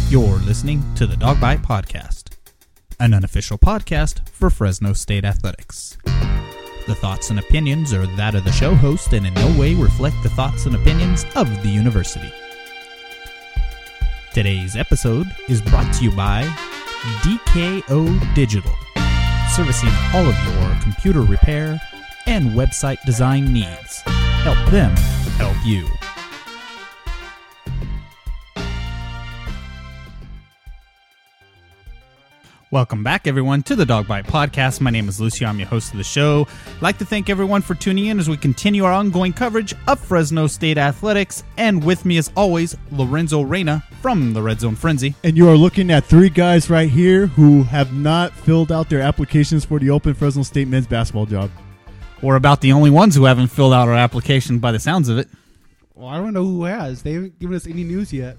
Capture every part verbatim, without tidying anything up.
You're listening to the Dog Bite Podcast, an unofficial podcast for Fresno State Athletics. The thoughts and opinions are that of the show host and in no way reflect the thoughts and opinions of the university. Today's episode is brought to you by D K O Digital, servicing all of your computer repair and website design needs. Help them help you. Welcome back, everyone, to the Dog Bite Podcast. My name is Lucio. I'm your host of the show. I'd like to thank everyone for tuning in as we continue our ongoing coverage of Fresno State Athletics. And with me, as always, Lorenzo Reyna from the Red Zone Frenzy. And you are looking at three guys right here who have not filled out their applications for the open Fresno State men's basketball job. We're about the only ones who haven't filled out our application by the sounds of it. Well, I don't know who has. They haven't given us any news yet.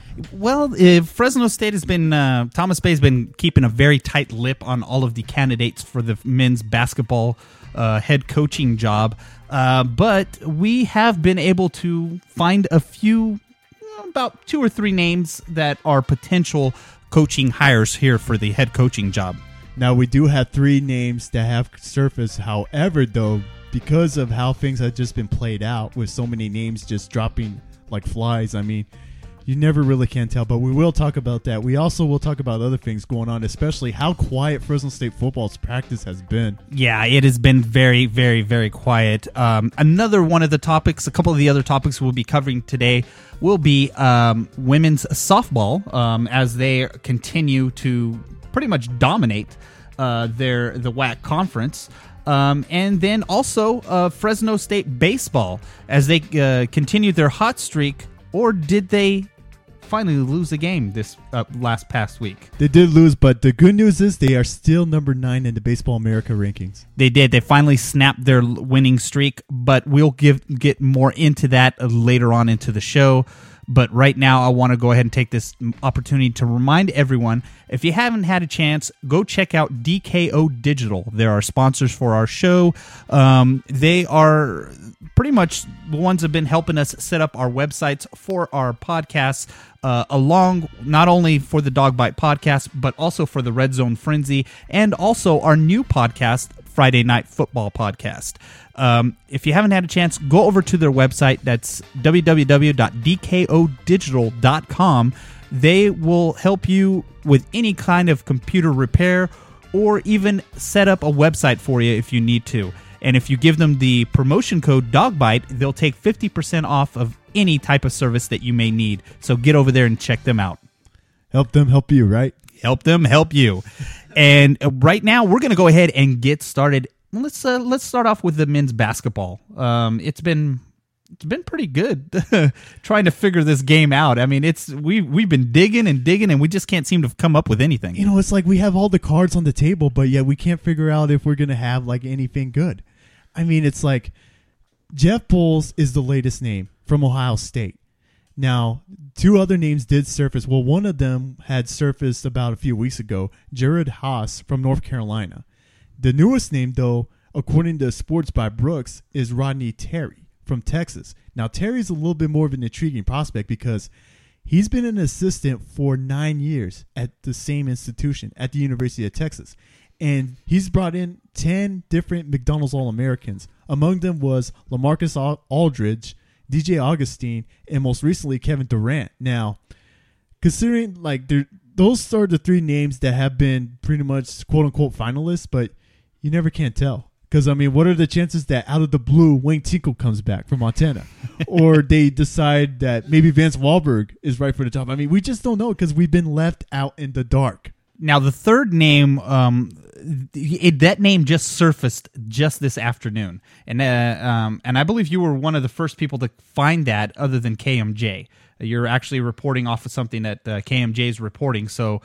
Well, uh, Fresno State has been, uh, Thomas Bay has been keeping a very tight lip on all of the candidates for the men's basketball uh, head coaching job. Uh, but we have been able to find a few, about two or three names that are potential coaching hires here for the head coaching job. Now, we do have three names that have surfaced. However, though, because of how things have just been played out with so many names just dropping like flies, I mean, you never really can tell, but we will talk about that. We also will talk about other things going on, especially how quiet Fresno State football's practice has been. Yeah, it has been very, very, very quiet. Um, another one of the topics, a couple of the other topics we'll be covering today will be um, women's softball um, as they continue to pretty much dominate uh, their the W A C conference. Um, and then also uh, Fresno State baseball as they uh, continue their hot streak. Or did they finally lose a game this uh, last past week? They did lose, but the good news is they are still number nine in the Baseball America rankings. They did. They finally snapped their winning streak, but we'll give get more into that later on into the show. But right now, I want to go ahead and take this opportunity to remind everyone, if you haven't had a chance, go check out D K O Digital. They're our sponsors for our show. Um, they are pretty much the ones that have been helping us set up our websites for our podcasts, uh, along not only for the Dog Bite Podcast, but also for the Red Zone Frenzy, and also our new podcast, Friday Night Football Podcast. Um, if you haven't had a chance, go over to their website. That's w w w dot d k o digital dot com. They will help you with any kind of computer repair or even set up a website for you if you need to. And if you give them the promotion code DOGBITE, they'll take fifty percent off of any type of service that you may need. So get over there and check them out. Help them help you, right? Help them help you. And right now, we're going to go ahead and get started. Let's uh, let's start off with the men's basketball. Um, it's been it's been pretty good trying to figure this game out. I mean, it's we we've been digging and digging, and we just can't seem to come up with anything. You know, it's like we have all the cards on the table, but yet we can't figure out if we're going to have like anything good. I mean, it's like Jeff Bowles is the latest name from Ohio State. Now, two other names did surface. Well, one of them had surfaced about a few weeks ago, Jared Haas from North Carolina. The newest name, though, according to Sports by Brooks, is Rodney Terry from Texas. Now, Terry's a little bit more of an intriguing prospect because he's been an assistant for nine years at the same institution, at the University of Texas. And he's brought in ten different McDonald's All-Americans. Among them was LaMarcus Aldridge, D J Augustine, and most recently Kevin Durant. Now, considering like those are the three names that have been pretty much quote-unquote finalists, but you never can tell. Because, I mean, what are the chances that out of the blue, Wayne Tinkle comes back from Montana? Or they decide that maybe Vance Wahlberg is right for the job? I mean, we just don't know because we've been left out in the dark. Now, the third name, um, it, that name just surfaced just this afternoon. And uh, um, and I believe you were one of the first people to find that other than K M J. You're actually reporting off of something that uh, K M J is reporting. So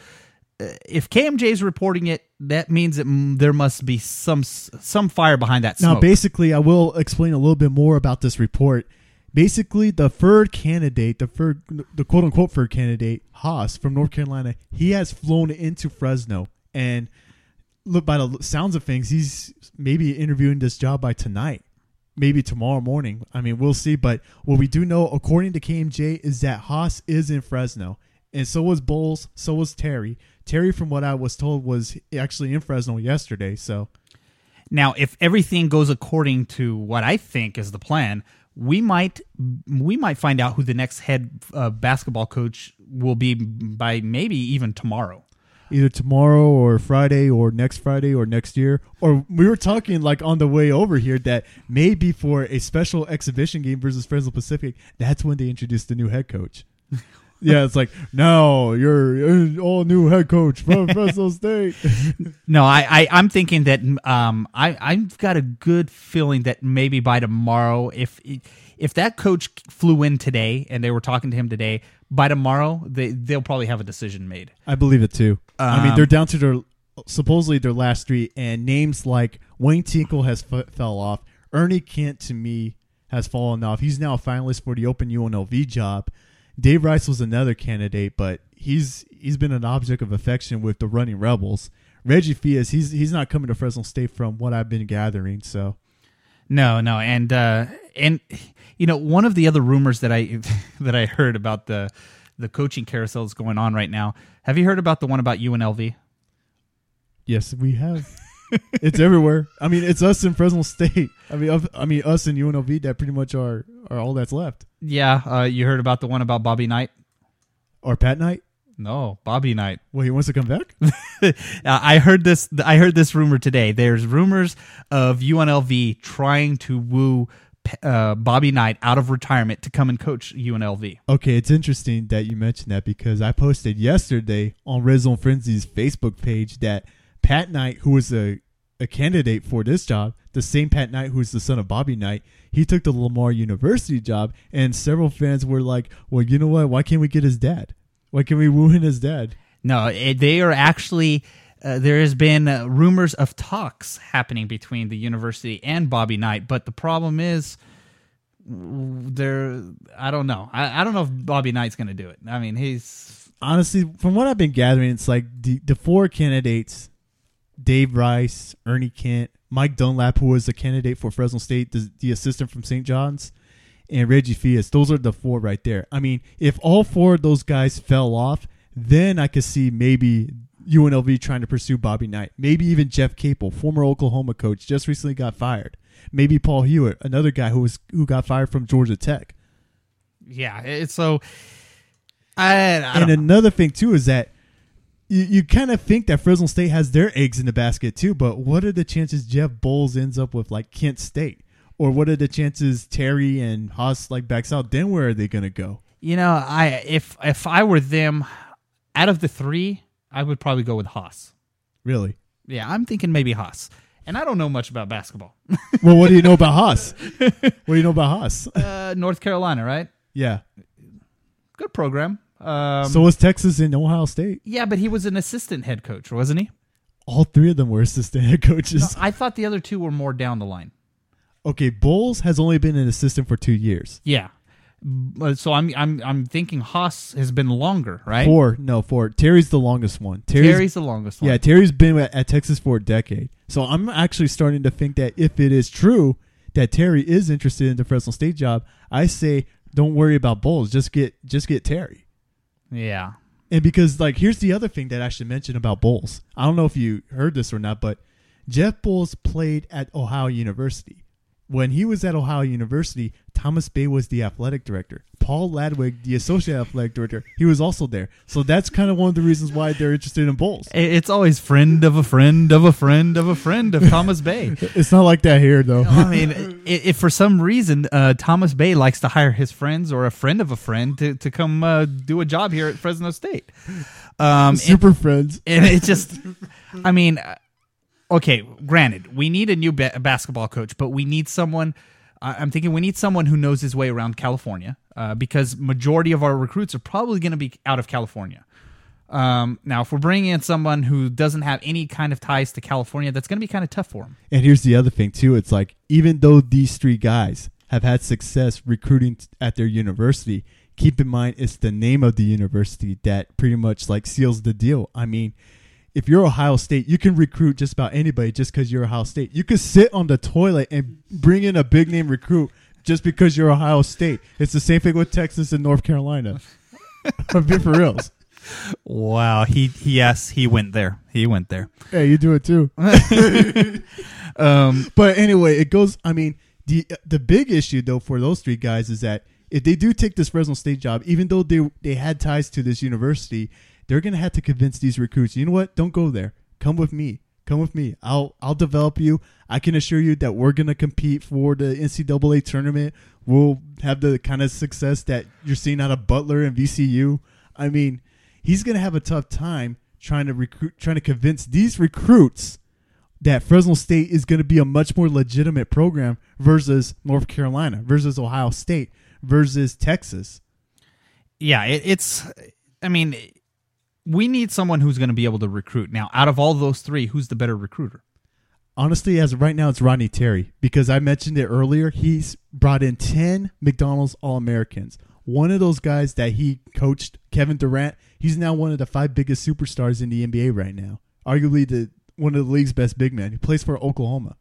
if K M J is reporting it, that means that there must be some some fire behind that smoke. Now, basically, I will explain a little bit more about this report. Basically, the third candidate, the third, the quote-unquote third candidate, Haas from North Carolina, he has flown into Fresno. And look, by the sounds of things, he's maybe interviewing this job by tonight, maybe tomorrow morning. I mean, we'll see. But what we do know, according to K M J, is that Haas is in Fresno. And so was Bowles. So was Terry. Terry, from what I was told, was actually in Fresno yesterday. So now, if everything goes according to what I think is the plan, we might we might find out who the next head uh, basketball coach will be by maybe even tomorrow. Either tomorrow or Friday or next Friday or next year. Or we were talking like on the way over here that maybe for a special exhibition game versus Fresno Pacific, that's when they introduced the new head coach. Yeah, it's like, no, you're all new head coach from Fresno State. No, I, I, I'm thinking that um, I, I've got a good feeling that maybe by tomorrow, if if that coach flew in today and they were talking to him today, by tomorrow they they'll probably have a decision made. I believe it too. Um, I mean, they're down to their supposedly their last three, and names like Wayne Tinkle has f- fell off. Ernie Kent to me has fallen off. He's now a finalist for the open U N L V job. Dave Rice was another candidate, but he's he's been an object of affection with the Running Rebels. Reggie Fias, he's he's not coming to Fresno State from what I've been gathering. So, no, no, and uh, and you know, one of the other rumors that I that I heard about the the coaching carousel that's going on right now. Have you heard about the one about U N L V? Yes, we have. It's everywhere. I mean, it's us in Fresno State. I mean, of, I mean, us in U N L V that pretty much are are all that's left. Yeah, uh, you heard about the one about Bobby Knight? Or Pat Knight? No, Bobby Knight. Well, he wants to come back? uh, I heard this. I heard this rumor today. There's rumors of U N L V trying to woo uh, Bobby Knight out of retirement to come and coach U N L V. Okay, it's interesting that you mentioned that because I posted yesterday on Red Zone Frenzy's Facebook page that Pat Knight, who was a, a candidate for this job, the same Pat Knight who is the son of Bobby Knight, he took the Lamar University job, and several fans were like, well, you know what? Why can't we get his dad? Why can't we woo in his dad? No, it, they are actually, uh, there has been uh, rumors of talks happening between the university and Bobby Knight, but the problem is, there, I don't know. I, I don't know if Bobby Knight's going to do it. I mean, he's... Honestly, from what I've been gathering, it's like the, the four candidates, Dave Rice, Ernie Kent, Mike Dunlap, who was a candidate for Fresno State, the, the assistant from Saint John's, and Reggie Fias. Those are the four right there. I mean, if all four of those guys fell off, then I could see maybe U N L V trying to pursue Bobby Knight. Maybe even Jeff Capel, former Oklahoma coach, just recently got fired. Maybe Paul Hewitt, another guy who was who got fired from Georgia Tech. Yeah, it's so... I, I and don't another thing, too, is that you, you kind of think that Fresno State has their eggs in the basket, too, but what are the chances Jeff Bowles ends up with, like, Kent State? Or what are the chances Terry and Haas, like, backs out? Then where are they going to go? You know, I if if I were them, out of the three, I would probably go with Haas. Really? Yeah, I'm thinking maybe Haas. And I don't know much about basketball. Well, what do you know about Haas? What do you know about Haas? uh, North Carolina, right? Yeah. Good program. Um, so was Texas and Ohio State. Yeah, but he was an assistant head coach, wasn't he? All three of them were assistant head coaches. No, I thought the other two were more down the line. Okay, Bowles has only been an assistant for two years. Yeah. But So I'm I'm I'm thinking Haas has been longer, right? Four. No, four. Terry's the longest one. Terry's, Terry's the longest one. Yeah, Terry's been at, at Texas for a decade. So I'm actually starting to think that if it is true that Terry is interested in the Fresno State job, I say don't worry about Bowles. Just get just get Terry. Yeah. And because, like, here's the other thing that I should mention about Bowles. I don't know if you heard this or not, but Jeff Bowles played at Ohio University. When he was at Ohio University, Thomas Bay was the athletic director. Paul Ladwig, the associate athletic director, he was also there. So that's kind of one of the reasons why they're interested in Bowles. It's always friend of a friend of a friend of a friend of Thomas Bay. It's not like that here, though. I mean, if for some reason uh, Thomas Bay likes to hire his friends or a friend of a friend to, to come uh, do a job here at Fresno State. Um, Super and, friends. And it just, I mean... Okay, granted, we need a new ba- basketball coach, but we need someone, uh, I'm thinking we need someone who knows his way around California, uh, because majority of our recruits are probably going to be out of California. Um, now, if we're bringing in someone who doesn't have any kind of ties to California, that's going to be kind of tough for him. And here's the other thing, too. It's like, even though these three guys have had success recruiting t- at their university, keep in mind it's the name of the university that pretty much, like, seals the deal. I mean... If you're Ohio State, you can recruit just about anybody just because you're Ohio State. You could sit on the toilet and bring in a big-name recruit just because you're Ohio State. It's the same thing with Texas and North Carolina. I'm being for reals. Wow, he, he yes, he went there. He went there. Hey, you do it too. Um, But anyway, it goes. I mean, the the big issue though for those three guys is that if they do take this Fresno State job, even though they they had ties to this university, they're gonna have to convince these recruits. You know what? Don't go there. Come with me. Come with me. I'll I'll develop you. I can assure you that we're gonna compete for the N C double A tournament. We'll have the kind of success that you're seeing out of Butler and V C U. I mean, he's gonna have a tough time trying to recruit, trying to convince these recruits that Fresno State is going to be a much more legitimate program versus North Carolina, versus Ohio State, versus Texas. yeah, it, it's. I mean, we need someone who's going to be able to recruit. Now, out of all those three, who's the better recruiter? Honestly, as of right now, it's Rodney Terry because I mentioned it earlier. He's brought in ten McDonald's All-Americans. One of those guys that he coached, Kevin Durant, he's now one of the five biggest superstars in the N B A right now. Arguably the one of the league's best big men. He plays for Oklahoma.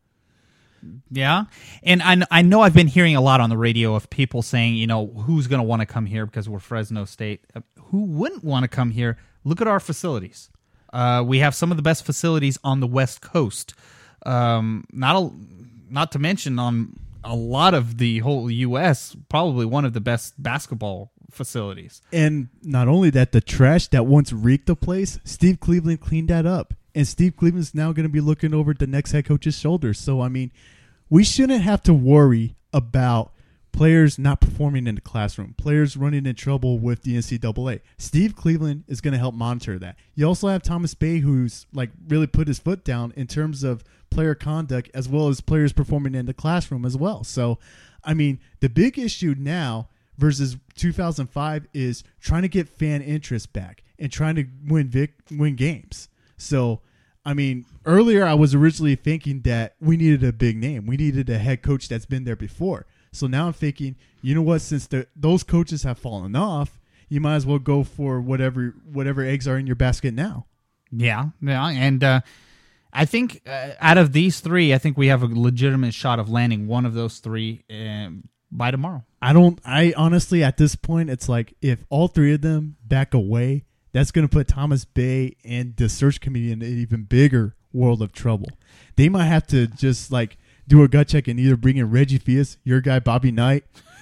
Yeah, and I, I know I've been hearing a lot on the radio of people saying, you know, who's going to want to come here because we're Fresno State. Who wouldn't want to come here? Look at our facilities. Uh, we have some of the best facilities on the West Coast. Um, not a, not to mention on a lot of the whole U S, probably one of the best basketball facilities. And not only that, the trash that once reeked the place, Steve Cleveland cleaned that up. And Steve Cleveland's now going to be looking over the next head coach's shoulders. So, I mean, we shouldn't have to worry about players not performing in the classroom, players running in trouble with the N C double A. Steve Cleveland is going to help monitor that. You also have Thomas Bay, who's like really put his foot down in terms of player conduct as well as players performing in the classroom as well. So, I mean, the big issue now versus two thousand five is trying to get fan interest back and trying to win vic- win games. So, I mean, earlier I was originally thinking that we needed a big name. We needed a head coach that's been there before. So now I'm thinking, you know what? Since the, those coaches have fallen off, you might as well go for whatever whatever eggs are in your basket now. Yeah, yeah, and uh, I think uh, out of these three, I think we have a legitimate shot of landing one of those three uh, by tomorrow. I don't. I honestly, at this point, it's like if all three of them back away, that's going to put Thomas Bay and the search committee in an even bigger world of trouble. They might have to just like do a gut check and either bring in Reggie Fias, your guy Bobby Knight.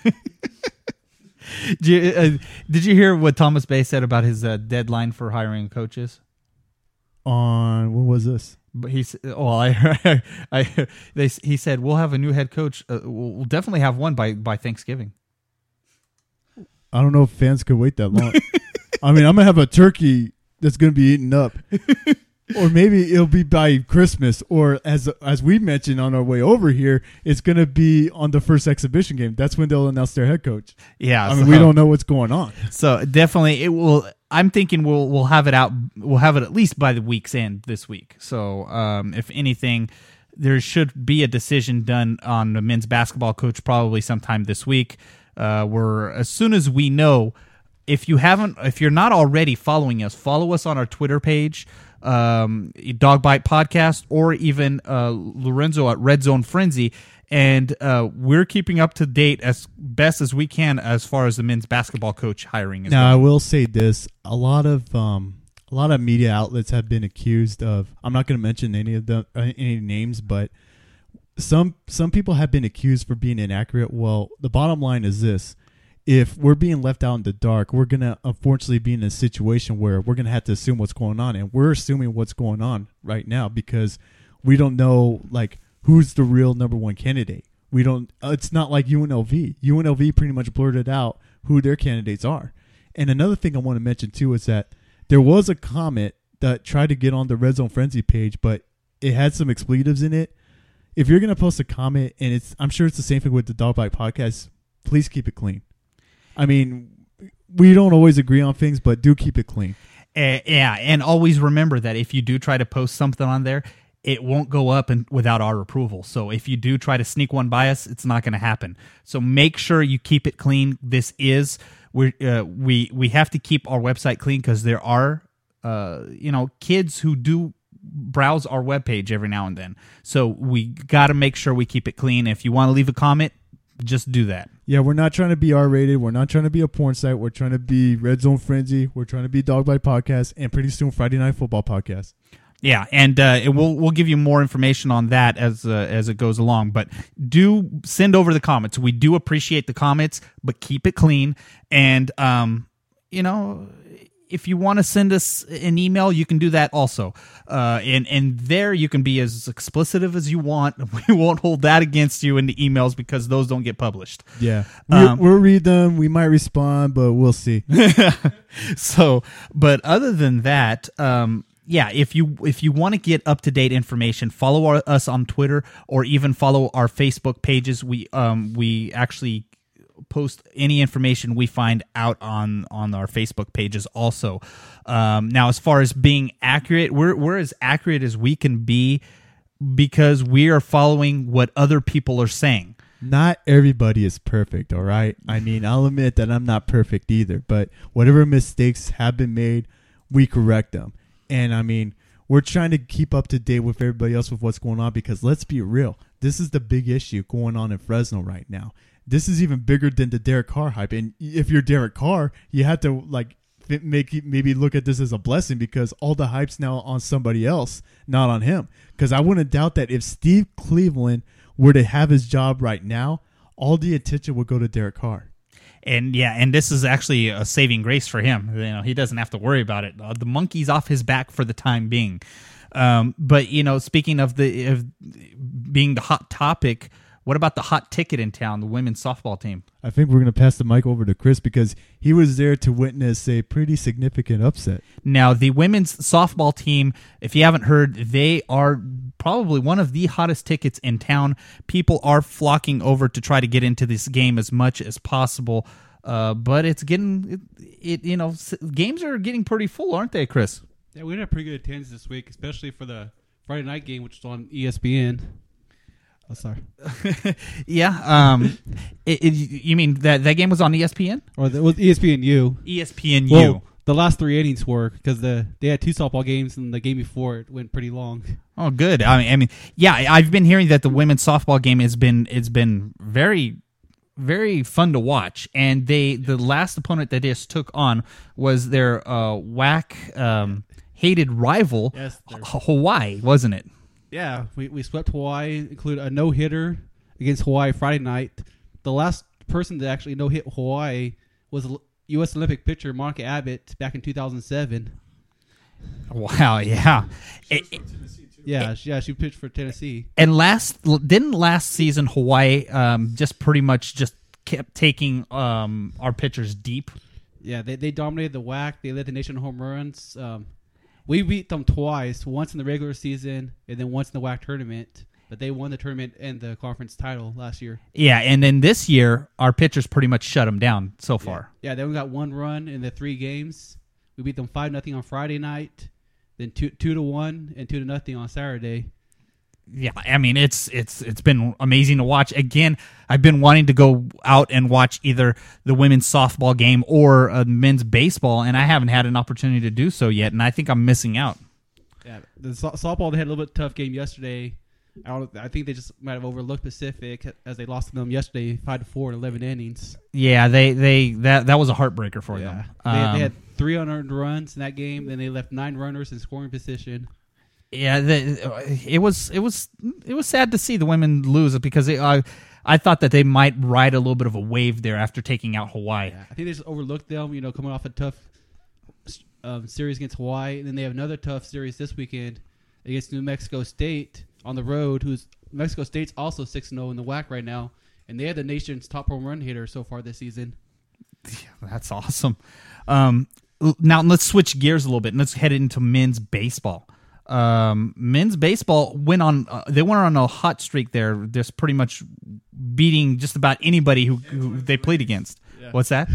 did, you, uh, did you hear what Thomas Bay said about his uh, deadline for hiring coaches? On what was this? But he said, "Oh, I, I, they, he said we'll have a new head coach. Uh, we'll, we'll definitely have one by by Thanksgiving." I don't know if fans could wait that long. I mean, I'm gonna have a turkey that's gonna be eaten up, or maybe it'll be by Christmas, or as as we mentioned on our way over here, it's gonna be on the first exhibition game. That's when they'll announce their head coach. Yeah, I mean, so, we don't know what's going on. So definitely, it will. I'm thinking we'll we'll have it out. We'll have it at least by the week's end this week. So um, if anything, there should be a decision done on the men's basketball coach probably sometime this week. Uh, we're as soon as we know. If you haven't, if you're not already following us, follow us on our Twitter page, um, Dog Bite Podcast, or even uh, Lorenzo at Red Zone Frenzy. And uh, we're keeping up to date as best as we can as far as the men's basketball coach hiring is Now, I going. will say this: a lot of um, a lot of media outlets have been accused of. I'm not going to mention any of the uh, any names, but some some people have been accused for being inaccurate. Well, the bottom line is this: if we're being left out in the dark, we're gonna unfortunately be in a situation where we're gonna have to assume what's going on, and we're assuming what's going on right now because we don't know like. Who's the real number one candidate? We don't. It's not like U N L V. U N L V pretty much blurted out who their candidates are. And another thing I want to mention too is that there was a comment that tried to get on the Red Zone Frenzy page, but it had some expletives in it. If you're gonna post a comment, and it's, I'm sure it's the same thing with the Dog Bite Podcast. Please keep it clean. I mean, we don't always agree on things, but do keep it clean. Uh, yeah, and always remember that if you do try to post something on there, it won't go up and without our approval. So if you do try to sneak one by us, it's not going to happen. So make sure you keep it clean. This is we uh, we we have to keep our website clean because there are uh, you know kids who do browse our webpage every now and then. So we got to make sure we keep it clean. If you want to leave a comment, just do that. Yeah, we're not trying to be R-rated. We're not trying to be a porn site. We're trying to be Red Zone Frenzy. We're trying to be Dog Bite Podcast, and pretty soon Friday Night Football Podcast. Yeah, and uh, it will we'll give you more information on that as uh, as it goes along. But do send over the comments. We do appreciate the comments, but keep it clean. And um, you know, if you want to send us an email, you can do that also. Uh, and and there you can be as explicit as you want. We won't hold that against you in the emails because those don't get published. Yeah, Um, we'll, we'll read them. We might respond, but we'll see. So, but other than that, um, yeah, if you if you want to get up to date information, follow our, us on Twitter or even follow our Facebook pages. We um we actually post any information we find out on on our Facebook pages also. Um, now, as far as being accurate, we're we're as accurate as we can be because we are following what other people are saying. Not everybody is perfect, all right? I mean, I'll admit that I'm not perfect either, but whatever mistakes have been made, we correct them. And, I mean, we're trying to keep up to date with everybody else with what's going on because let's be real. This is the big issue going on in Fresno right now. This is even bigger than the Derek Carr hype. And if you're Derek Carr, you have to, like, make maybe look at this as a blessing because all the hype's now on somebody else, not on him. Because I wouldn't doubt that if Steve Cleveland were to have his job right now, all the attention would go to Derek Carr. And yeah, and this is actually a saving grace for him. You know, he doesn't have to worry about it. Uh, the monkey's off his back for the time being. Um, but you know, speaking of the of being the hot topic, what about the hot ticket in town, the women's softball team? I think we're going to pass the mic over to Chris because he was there to witness a pretty significant upset. Now, the women's softball team, if you haven't heard, they are probably one of the hottest tickets in town. People are flocking over to try to get into this game as much as possible. Uh, but it's getting, it, it, you know, games are getting pretty full, aren't they, Chris? Yeah, we had a pretty good attendance this week, especially for the Friday night game, which was on E S P N. Oh, sorry. yeah. Um, it, it, you mean that that game was on E S P N? Or the, it was E S P N U. E S P N U. Well, the last three innings were because the they had two softball games, and the game before it went pretty long. Oh, good. I mean, I mean, yeah, I've been hearing that the women's softball game has been it's been very, very fun to watch. And they the last opponent that they just took on was their uh, whack um, hated rival, Yes, H- Hawaii, wasn't it? Yeah, we, we swept Hawaii, include a no-hitter against Hawaii Friday night. The last person to actually no-hit Hawaii was U S Olympic pitcher Monica Abbott back in two thousand seven. Wow, yeah. It, it, Yeah, she, yeah, she pitched for Tennessee. and last didn't last season Hawaii um, just pretty much just kept taking um, our pitchers deep. Yeah, they they dominated the W A C. They led the nation in home runs. Um, we beat them twice, once in the regular season and then once in the W A C tournament. But they won the tournament and the conference title last year. Yeah, and then this year our pitchers pretty much shut them down so far. Yeah, yeah they only got one run in the three games. We beat them five nothing on Friday night, then two two to one and two to nothing on Saturday. Yeah, I mean it's it's it's been amazing to watch. Again, I've been wanting to go out and watch either the women's softball game or uh, men's baseball, and I haven't had an opportunity to do so yet, and I think I'm missing out. Yeah, the so- softball they had a little bit tough game yesterday. I, don't, I think they just might have overlooked Pacific as they lost to them yesterday, five to four in eleven innings. Yeah, they they that that was a heartbreaker for Yeah, them. they, had, Um, they had three unearned runs in that game. Then they left nine runners in scoring position. Yeah, the, it was it was it was sad to see the women lose because it, I I thought that they might ride a little bit of a wave there after taking out Hawaii. Yeah, I think they just overlooked them. You know, coming off a tough um, series against Hawaii, and then they have another tough series this weekend against New Mexico State on the road. Who's Mexico State's also six and zero in the W A C right now, and they are the nation's top home run hitter so far this season. That's awesome. Um, now let's switch gears a little bit and let's head into men's baseball. Um, men's baseball went on. Uh, they went on a hot streak there, just pretty much beating just about anybody who, who they played against. Yeah. What's that?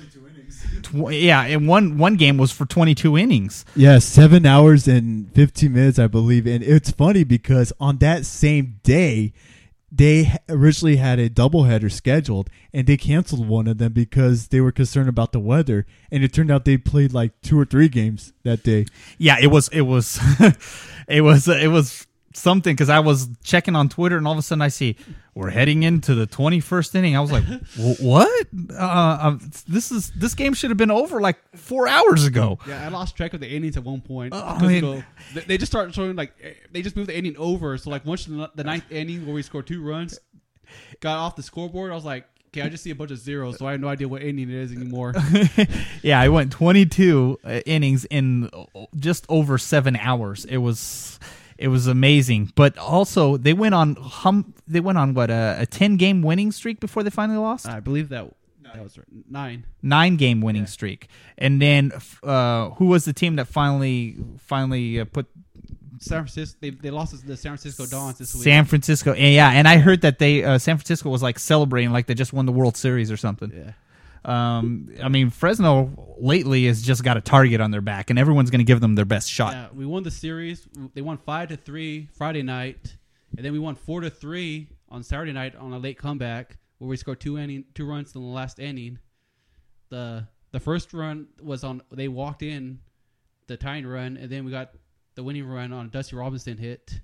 Tw- yeah, and one one game was for twenty-two innings. Yeah, seven hours and fifteen minutes, I believe. And it's funny because on that same day, they originally had a doubleheader scheduled, and they canceled one of them because they were concerned about the weather. And it turned out they played like two or three games that day. Yeah, it was it was it was it was something because I was checking on Twitter, and all of a sudden I see we're heading into the twenty-first inning. I was like, what? Uh, um, this is this game should have been over like four hours ago. Yeah, I lost track of the innings at one point. Oh, because, I mean- you know, they, they just started showing like eh, they just moved the inning over. So like once the, the ninth inning where we scored two runs got off the scoreboard, I was like, okay, I just see a bunch of zeros, so I have no idea what inning it is anymore. Yeah, I went twenty-two uh, innings in just over seven hours. It was it was amazing. But also they went on hum. They went on what a, a ten game winning streak before they finally lost. I believe that that was right. nine. Nine game winning Yeah. streak, and then uh, who was the team that finally finally uh, put San Francisco. They, they lost to the San Francisco Dons this week. San Francisco? And yeah, and I heard that they uh, San Francisco was like celebrating like they just won the World Series or something. Yeah. Um, I mean, Fresno lately has just got a target on their back, and everyone's going to give them their best shot. Yeah, we won the series. They won five to three Friday night, and then we won four to three on Saturday night on a late comeback where we scored two inning, two runs in the last inning. the The first run was on. They walked in the tying run, and then we got the winning run on a Dusty Robinson hit.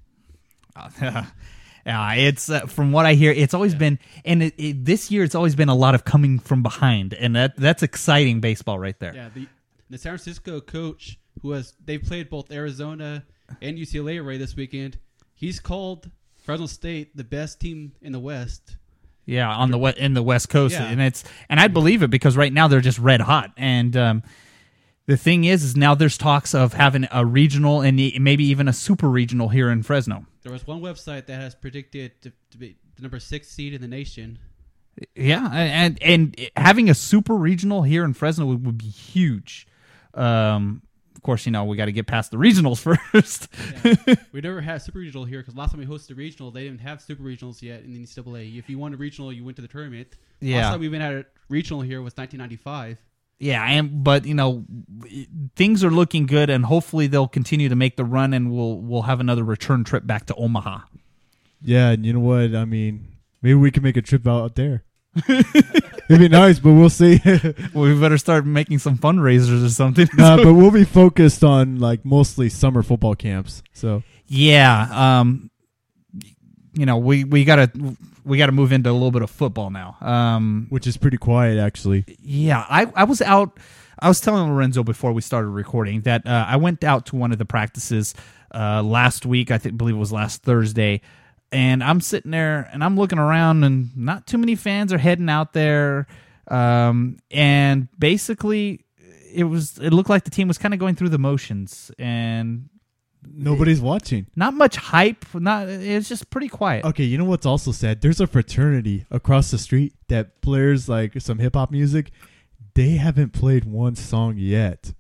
Yeah, it's uh, from what I hear, it's always Yeah. been, and it, it, this year it's always been a lot of coming from behind, and that that's exciting baseball right there. Yeah, the the San Francisco coach who has they've played both Arizona and U C L A already this weekend. He's called Fresno State the best team in the West. Yeah, on the we- in the West Coast, Yeah. and it's and I believe it because right now they're just red hot, and um, the thing is, is now there's talks of having a regional and maybe even a super regional here in Fresno. There was one website that has predicted to, to be the number six seed in the nation. Yeah, and and having a super regional here in Fresno would, would be huge. Um, of course, you know we got to get past the regionals first. Yeah. We never had super regional here because last time we hosted a regional, they didn't have super regionals yet in the N C double A. If you won a regional, you went to the tournament. Yeah. Last time we even had a regional here was nineteen ninety-five. Yeah, and but you know things are looking good, and hopefully they'll continue to make the run, and we'll we'll have another return trip back to Omaha. Yeah, and you know what? I mean, maybe we can make a trip out there. It'd be nice, but we'll see. Well, we better start making some fundraisers or something. Nah, but we'll be focused on like mostly summer football camps. So Yeah, um, you know we, we gotta we gotta move into a little bit of football now. Um, which is pretty quiet, actually. yeah, I I was out. I was telling Lorenzo before we started recording that uh, I went out to one of the practices uh, last week. I think believe it was last Thursday. And I'm sitting there and I'm looking around and not too many fans are heading out there. Um, and basically it was, it looked like the team was kind of going through the motions and Nobody's watching. not much hype. Not, it's just pretty quiet. Okay, you know what's also sad? There's a fraternity across the street that plays like some hip hop music. They haven't played one song yet.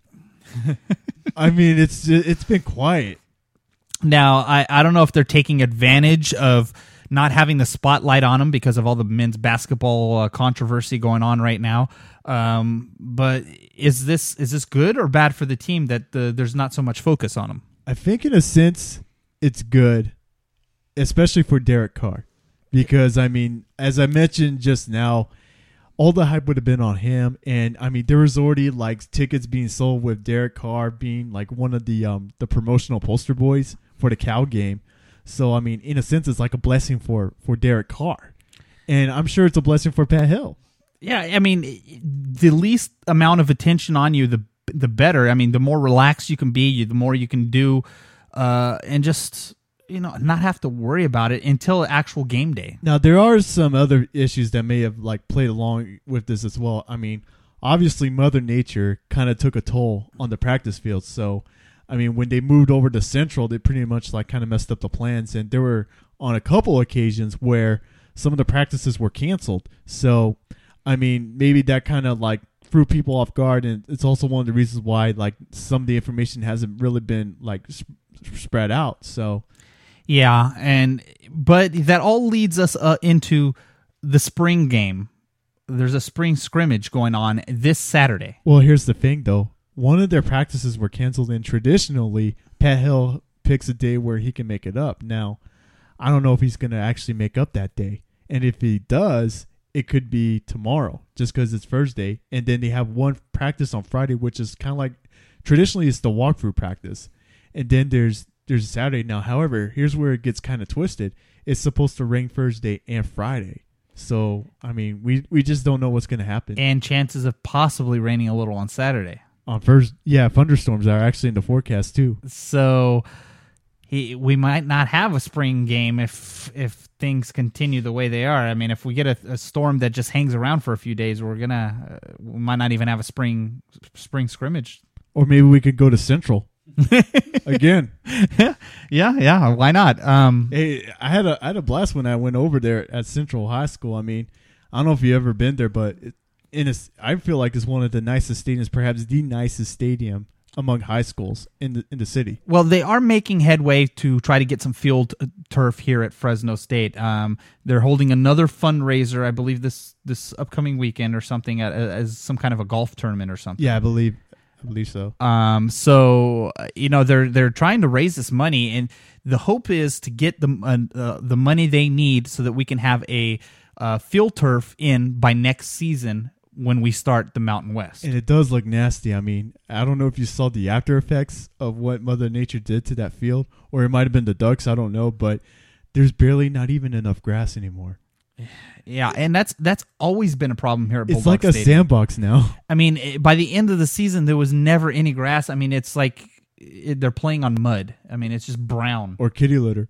I mean, it's it's been quiet. Now, I, I don't know if they're taking advantage of not having the spotlight on them because of all the men's basketball uh, controversy going on right now. Um, but is this is this good or bad for the team that the, there's not so much focus on them? I think in a sense it's good, especially for Derek Carr, because I mean, as I mentioned just now, all the hype would have been on him, and I mean, there was already like tickets being sold with Derek Carr being like one of the um the promotional poster boys for the Cal game. So I mean, in a sense, it's like a blessing for for Derek Carr, and I'm sure it's a blessing for Pat Hill. Yeah, I mean, the least amount of attention on you, the the better. I mean, the more relaxed you can be, the more you can do, uh, and just you know not have to worry about it until actual game day. Now, there are some other issues that may have like played along with this as well. I mean, obviously, Mother Nature kind of took a toll on the practice field. So, I mean, when they moved over to Central, they pretty much like kind of messed up the plans. And there were on a couple occasions where some of the practices were canceled. So, I mean, maybe that kind of like threw people off guard. And it's also one of the reasons why like some of the information hasn't really been like sp- spread out. So, Yeah, and but that all leads us uh, into the spring game. There's a spring scrimmage going on this Saturday. well, here's the thing, though. One of their practices were canceled, and traditionally, Pat Hill picks a day where he can make it up. Now, I don't know if he's going to actually make up that day. And if he does, it could be tomorrow, just because it's Thursday. And then they have one practice on Friday, which is kind of like, traditionally, it's the walkthrough practice. And then there's there's Saturday. Now, however, here's where it gets kind of twisted, it's supposed to rain Thursday and Friday. So, I mean, we, we just don't know what's going to happen. And chances of possibly raining a little on Saturday. On first, yeah, thunderstorms are actually in the forecast too. So he, we might not have a spring game if if things continue the way they are. I mean, if we get a, a storm that just hangs around for a few days, we're gonna uh, we might not even have a spring spring scrimmage. Or maybe we could go to Central again. yeah, yeah. Why not? Um, hey, I had a I had a blast when I went over there at Central High School. I mean, I don't know if you ever been there, but it, in a, I feel like it's one of the nicest stadiums, perhaps the nicest stadium among high schools in the in the city. Well, they are making headway to try to get some field turf here at Fresno State. Um, they're holding another fundraiser, I believe this this upcoming weekend or something, at, as some kind of a golf tournament or something. Yeah, I believe I believe so. Um, so you know they're they're trying to raise this money, and the hope is to get the uh, the money they need so that we can have a uh, field turf in by next season, when we start the Mountain West. And it does look nasty. I mean, I don't know if you saw the after effects of what Mother Nature did to that field, or it might have been the ducks, I don't know, but there's barely not even enough grass anymore. Yeah, and that's that's always been a problem here at Bulldog It's like a Stadium. sandbox now. I mean, it- by the end of the season, there was never any grass. I mean, it's like it, they're playing on mud. I mean, it's just brown. Or kitty litter.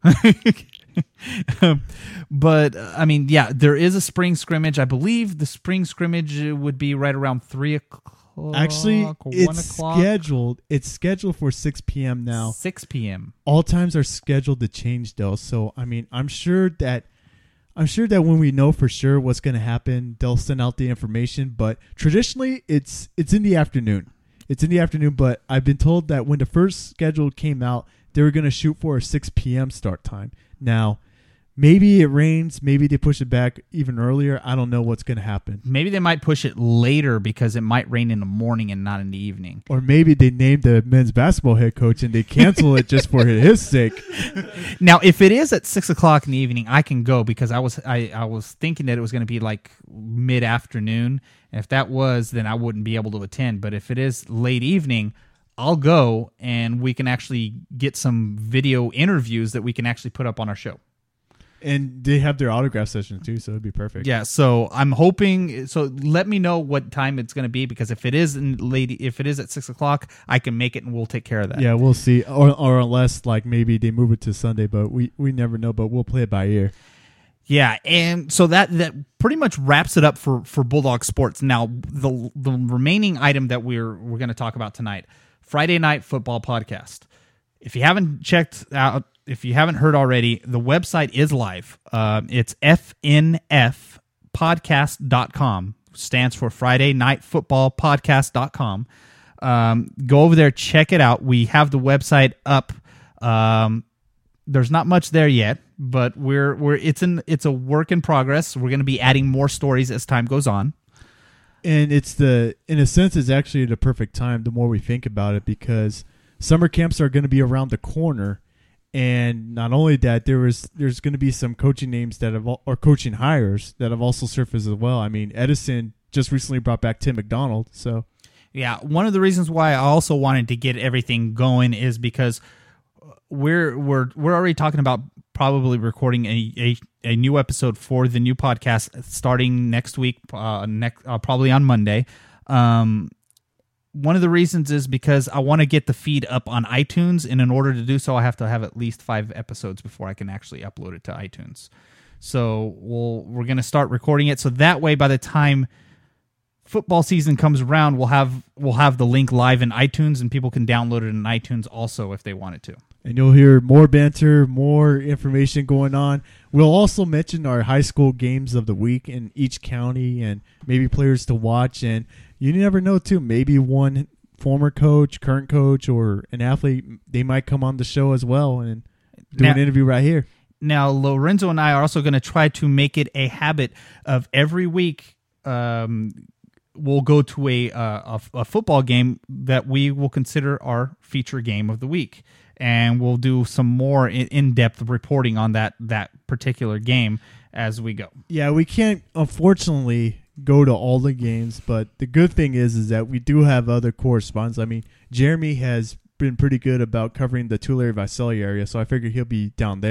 But uh, I mean, yeah, there is a spring scrimmage. I believe the spring scrimmage uh, would be right around three o'clock. Actually, one it's o'clock, scheduled. It's scheduled for six p.m. now. six p.m. All times are scheduled to change, though. So, I mean, I'm sure that I'm sure that when we know for sure what's going to happen, they'll send out the information. But traditionally, it's it's in the afternoon. It's in the afternoon. But I've been told that when the first schedule came out, they were going to shoot for a six p.m. start time. Now, maybe it rains. Maybe they push it back even earlier. I don't know what's going to happen. Maybe they might push it later because it might rain in the morning and not in the evening. Or maybe they named the men's basketball head coach and they cancel it just for his sake. Now, if it is at six o'clock in the evening, I can go because I was I, I was thinking that it was going to be like mid afternoon. And if that was, then I wouldn't be able to attend. But if it is late evening, I'll go and we can actually get some video interviews that we can actually put up on our show. And they have their autograph session too, so it'd be perfect. Yeah, so I'm hoping. So let me know what time it's going to be, because if it is in late, if it is at six o'clock, I can make it and we'll take care of that. Yeah, we'll see. Or or unless like maybe they move it to Sunday, but we, we never know. But we'll play it by ear. Yeah, and so that that pretty much wraps it up for, for Bulldog Sports. Now, the the remaining item that we're we're going to talk about tonight, Friday Night Football Podcast. If you haven't checked out, if you haven't heard already, the website is live. Uh, it's F N F podcast dot com. Stands for Friday Night Football Podcast dot com. Um, go over there, check it out. We have the website up. Um, there's not much there yet, but we're we're it's in it's a work in progress. We're going to be adding more stories as time goes on. And it's the in a sense, it's actually the perfect time. The more we think about it, because summer camps are going to be around the corner. And not only that, there was there's going to be some coaching names that have or coaching hires that have also surfaced as well. I mean, Edison just recently brought back Tim McDonald. So, yeah, one of the reasons why I also wanted to get everything going is because we're we're we're already talking about probably recording a a, a new episode for the new podcast starting next week, uh, next uh, probably on Monday. Um, One of the reasons is because I want to get the feed up on iTunes, and in order to do so, I have to have at least five episodes before I can actually upload it to iTunes. So we'll, we're going to start recording it, so that way by the time football season comes around, we'll have we'll have the link live in iTunes, and people can download it in iTunes also if they wanted to. And you'll hear more banter, more information going on. We'll also mention our high school games of the week in each county and maybe players to watch. And you never know, too. Maybe one former coach, current coach, or an athlete, they might come on the show as well and do Now- an interview right here. Now, Lorenzo and I are also going to try to make it a habit of every week um, we'll go to a, uh, a a football game that we will consider our feature game of the week. And we'll do some more in- in-depth reporting on that, that particular game as we go. Yeah, we can't, unfortunately, go to all the games, but the good thing is is that we do have other correspondents. I mean, Jeremy has been pretty good about covering the Tulare Visalia area, so I figure he'll be down there.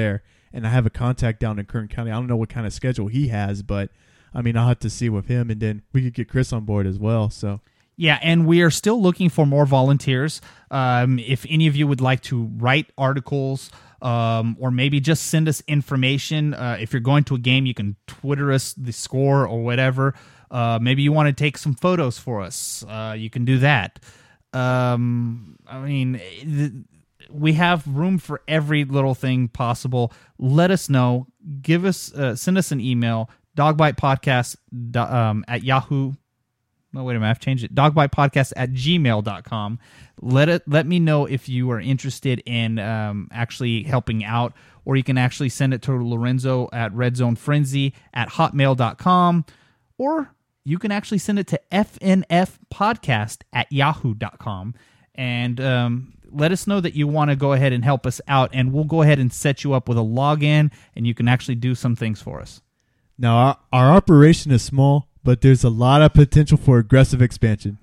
and I have a contact down in Kern County. I don't know what kind of schedule he has, but I mean, I'll have to see with him, and then we could get Chris on board as well. So. Yeah, and we are still looking for more volunteers. Um, if any of you would like to write articles, um, or maybe just send us information. Uh, if you're going to a game, you can Twitter us the score or whatever. Uh, maybe you want to take some photos for us. Uh, you can do that. Um, I mean, th- we have room for every little thing possible. Let us know. Give us, uh, send us an email, dogbitepodcast um, at Yahoo. No, wait a minute. I've changed it. dogbitepodcast at gmail dot com. Let it. Let me know if you are interested in um, actually helping out, or you can actually send it to Lorenzo at redzonefrenzy at hotmail dot com, or you can actually send it to f n f podcast at yahoo dot com. And um, let us know that you want to go ahead and help us out, and we'll go ahead and set you up with a login, and you can actually do some things for us. Now, our, our operation is small, but there's a lot of potential for aggressive expansion.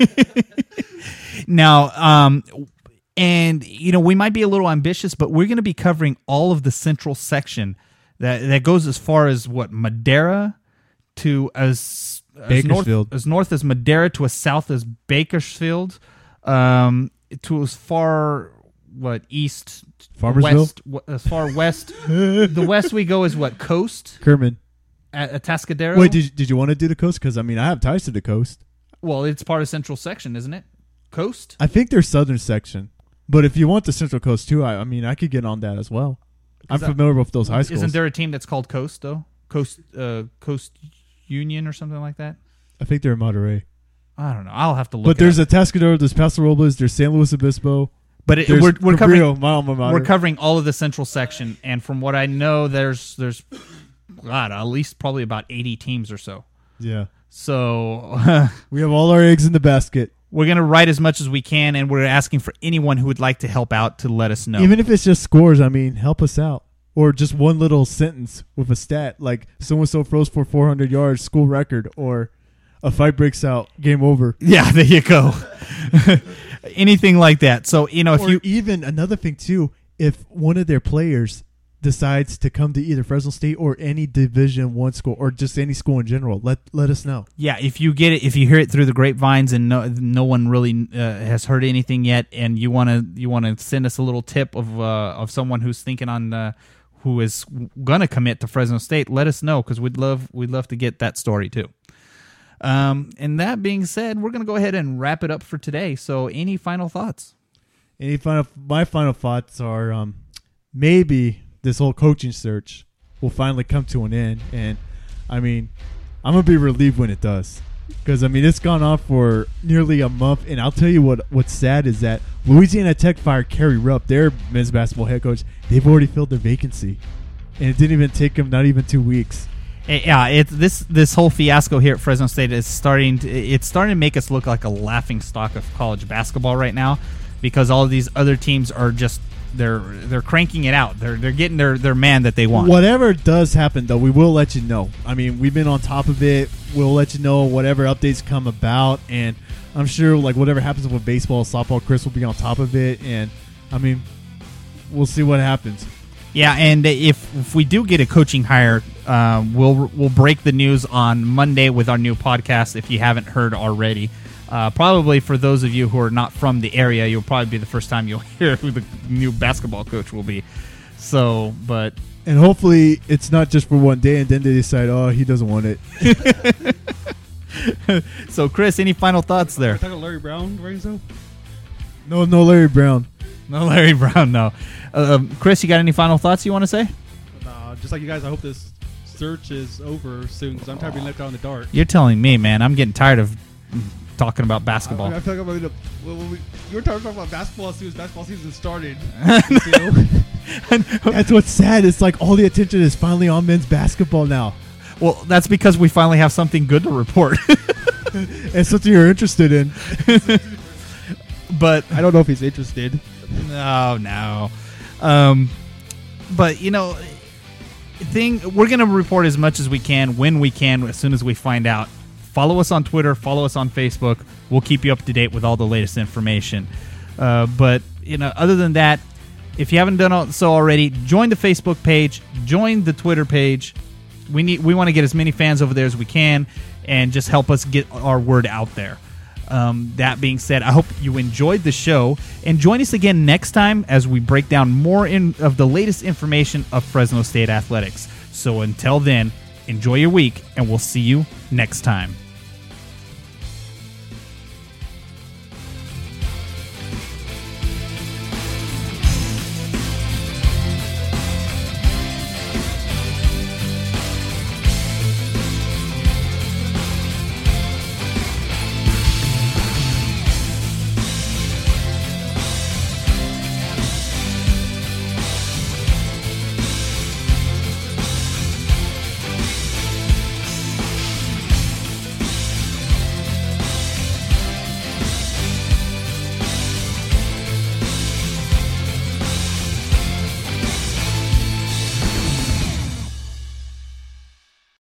Now, um, and, you know, we might be a little ambitious, but we're going to be covering all of the central section that that goes as far as, what, Madera to as, as, north, Bakersfield. as north as Madera to as south as Bakersfield, um, to as far, what, east, Farmersville? west, w- as far west. The west we go is, what, coast? Kerman. At Atascadero? Wait, did you, did you want to do the coast? Because, I mean, I have ties to the coast. Well, it's part of Central Section, isn't it? Coast? I think there's southern section. But if you want the Central Coast, too, I, I mean, I could get on that as well. I'm that- familiar with those high schools. Isn't there a team that's called Coast, though? Coast uh, Coast Union or something like that? I think they're in Monterey. I don't know. I'll have to look But it there's up. Atascadero, there's Paso Robles, there's San Luis Obispo. But it, There's we're, we're, covering, Cabrillo, my alma mater. we're covering all of the Central Section, and from what I know, there's, there's God, at least probably about eighty teams or so. Yeah. So We have all our eggs in the basket. we're going to write as much as we can, and we're asking for anyone who would like to help out to let us know. Even if it's just scores, I mean, help us out. Or just one little sentence with a stat, like so-and-so throws for four hundred yards, school record, or a fight breaks out, game over. Yeah, there you go. Anything like that. So, you know, if Or you... even another thing, too, if one of their players decides to come to either Fresno State or any Division One school, or just any school in general, let let us know. Yeah, if you get it, if you hear it through the grapevines and no, no one really uh, has heard anything yet, and you want to you want to send us a little tip of uh, of someone who's thinking on uh, who is gonna commit to Fresno State, let us know, because we'd love we'd love to get that story too. Um, and that being said, we're gonna go ahead and wrap it up for today. So, any final thoughts? Any final? My final thoughts are um, maybe this whole coaching search will finally come to an end, and I mean, I'm gonna be relieved when it does, because I mean it's gone on for nearly a month, and I'll tell you what. What's sad is that Louisiana Tech fired Kerry Rupp, their men's basketball head coach. They've already filled their vacancy, and it didn't even take them not even two weeks. Yeah, it's this this whole fiasco here at Fresno State is starting to it's starting to make us look like a laughing stock of college basketball right now, because all of these other teams are just they're they're cranking it out. They're they're getting their, their man that they want. Whatever does happen, though, we will let you know. I mean, we've been on top of it. We'll let you know whatever updates come about, and I'm sure like whatever happens with baseball, softball, Chris will be on top of it, and I mean, we'll see what happens. Yeah, and if if we do get a coaching hire, uh, we'll we'll break the news on Monday with our new podcast. If you haven't heard already, uh, probably for those of you who are not from the area, you'll probably be the first time you'll hear who the new basketball coach will be. So, but And hopefully it's not just for one day, and then they decide, oh, he doesn't want it. so Chris, any final thoughts there? Are we talking Larry Brown, Renzo? No, no, Larry Brown. No, Larry Brown. No, uh, um, Chris, you got any final thoughts you want to say? Nah, just like you guys, I hope this search is over soon because I'm tired of being left out in the dark. You're telling me, man. I'm getting tired of talking about basketball. I, I feel like I'm gonna, well, well, we, you were talking about basketball as soon as basketball season started. You know? That's what's sad. It's like all the attention is finally on men's basketball now. Well, that's because we finally have something good to report. It's something you're interested in. But I don't know if he's interested. no, no. Um, but you know, thing we're gonna report as much as we can when we can as soon as we find out. Follow us on Twitter. Follow us on Facebook. We'll keep you up to date with all the latest information. Uh, but you know, other than that, if you haven't done so already, join the Facebook page, join the Twitter page. We need we want to get as many fans over there as we can, and just help us get our word out there. Um, that being said, I hope you enjoyed the show, and join us again next time as we break down more in, of the latest information of Fresno State athletics. So until then, enjoy your week, and we'll see you next time.